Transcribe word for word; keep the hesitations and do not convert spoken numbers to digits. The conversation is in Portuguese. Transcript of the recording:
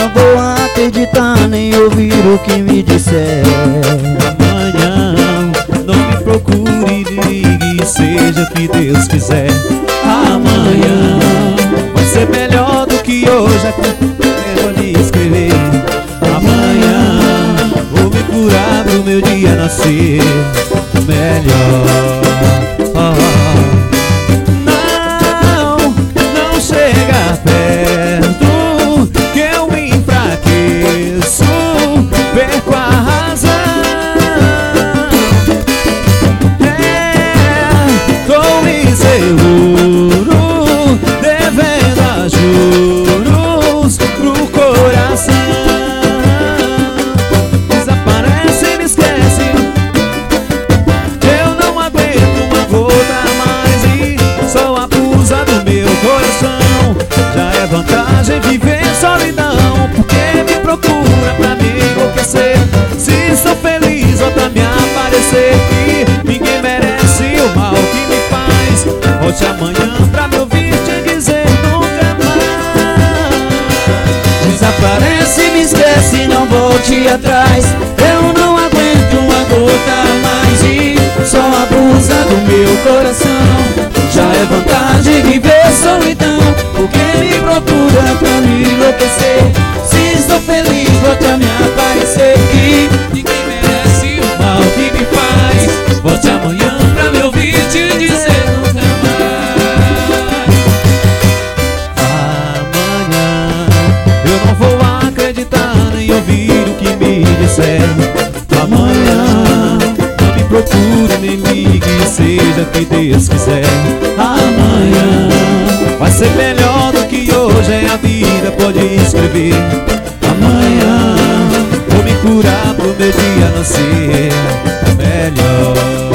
não vou acreditar nem ouvir o que me disser. Amanhã não me procure, ligue, seja o que Deus quiser. Amanhã vai ser melhor do que hoje, eu vou lhe escrever. Amanhã vou me curar pro meu dia nascer melhor. Não, não chega perto, que eu me enfraqueço, perco a razão. É, tô inseguro, devendo a juros pro coração. Desaparece e me esquece, eu não aguento uma gota mais e só abusa do meu coração. Já é vantagem viver em solidão, porque me procura pra me enlouquecer. Se sou feliz, volta a me aparecer, que ninguém merece o mal que me faz. Volte amanhã pra me ouvir te dizer nunca mais. Desaparece e me esquece, não volte atrás. Eu não aguento uma gota a mais e só abusa do meu coração. Já é vantagem viver solidão, porque me procura pra me enlouquecer. Se estou feliz, volte a me aparecer, que Ninguém merece o mal que me faz. Volte amanhã pra me ouvir te dizer nunca mais. Amanhã eu não vou acreditar nem ouvir o que me disser. Amanhã não me procure nem ligue, seja o que Deus quiser. Amanhã vai ser melhor do que hoje, é a vida, pode escrever. Amanhã vou me curar pro meu dia nascer melhor.